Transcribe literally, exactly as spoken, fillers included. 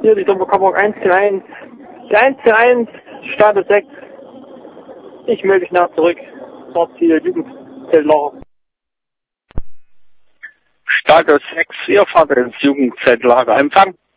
Hier die Doppelkopplung eins zu eins. Die eins zu eins, Status sechs. Ich melde mich nach zurück. Dort hier Jugendzeltlager. Status sechs, ihr fahrt ins Jugendzeltlager. Empfang.